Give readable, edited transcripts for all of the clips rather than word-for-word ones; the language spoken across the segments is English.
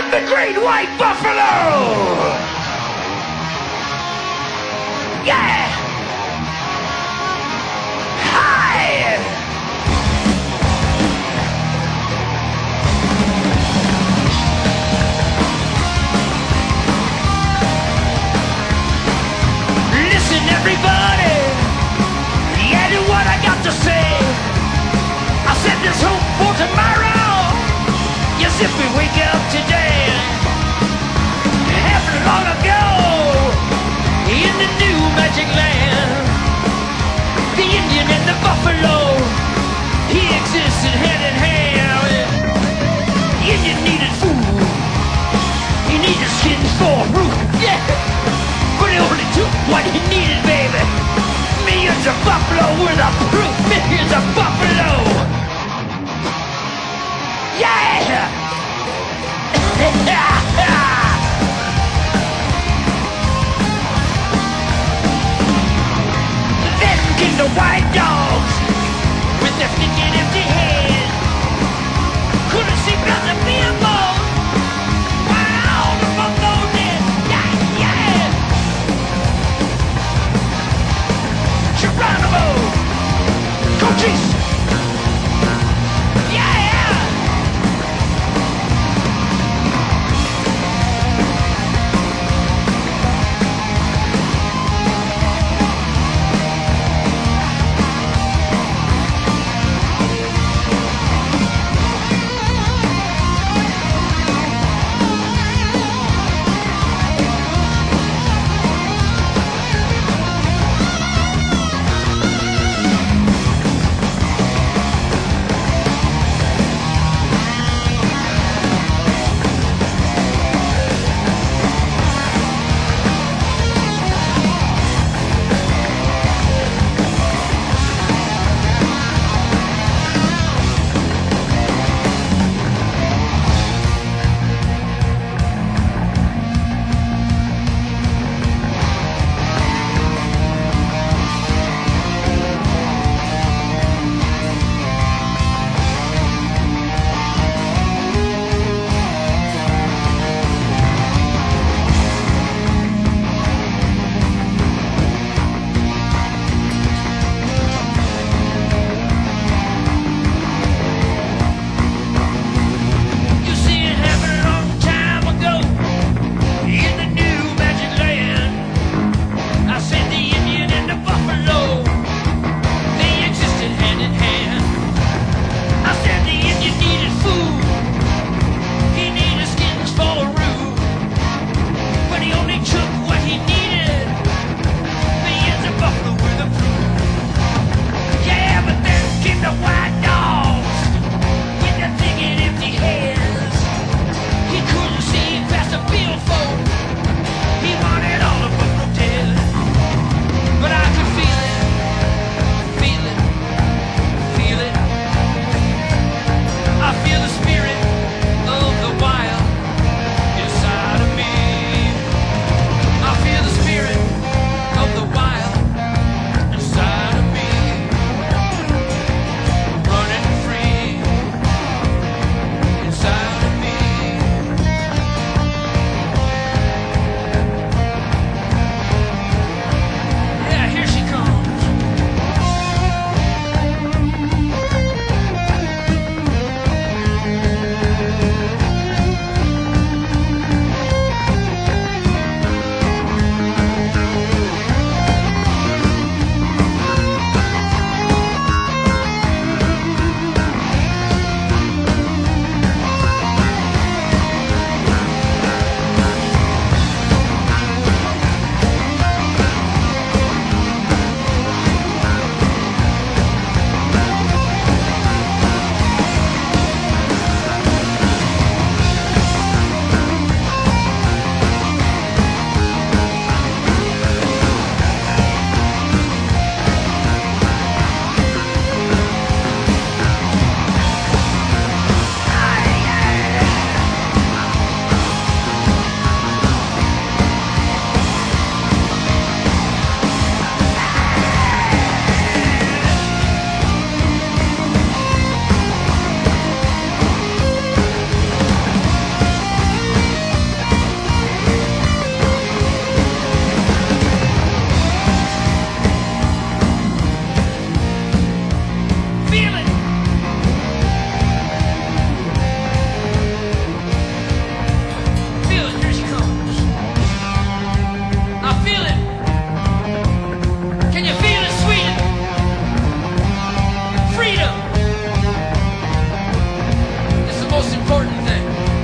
The great white buffalo! Yeah! Hi! Listen, everybody! Yeah, to what I got to say. I said this hope for tomorrow. Yes, if we wake up today, happened long ago in the new magic land. The Indian and the buffalo, he existed hand in hand. The Indian needed food, he needed skins for roof, yeah. But it only took what he needed, baby. Millions of buffalo were the proof. Millions of buffalo. Yeah! Then came the white dogs with their flicking empty heads. Couldn't see past the billboard. Wow, the buffalo did. Yeah, yeah. Geronimo, Cochise.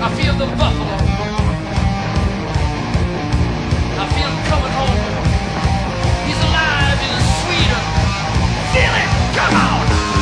I feel the buffalo. I feel him coming home. He's alive in Sweden. Feel it! Come on!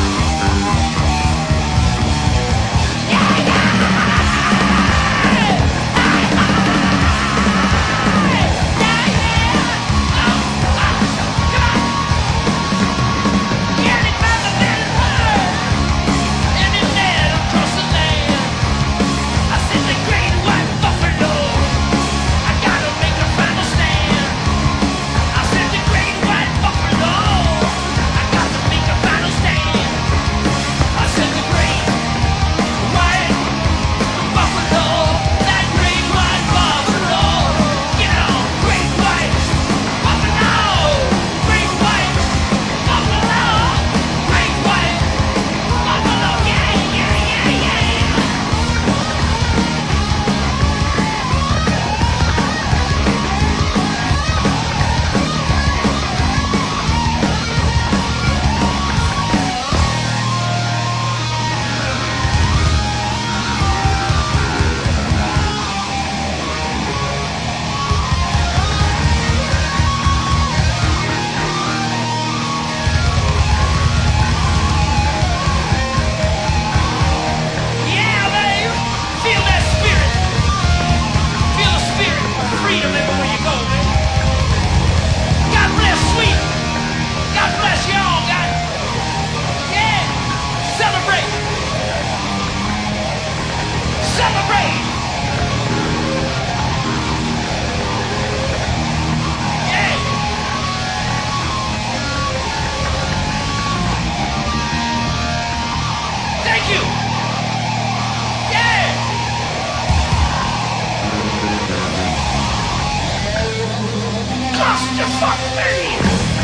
Fuck me!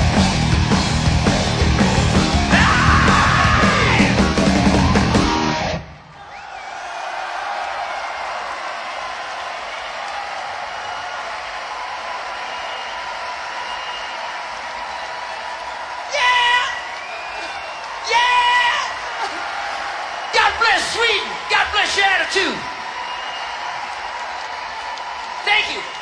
God bless Sweden! God bless your attitude! Thank you!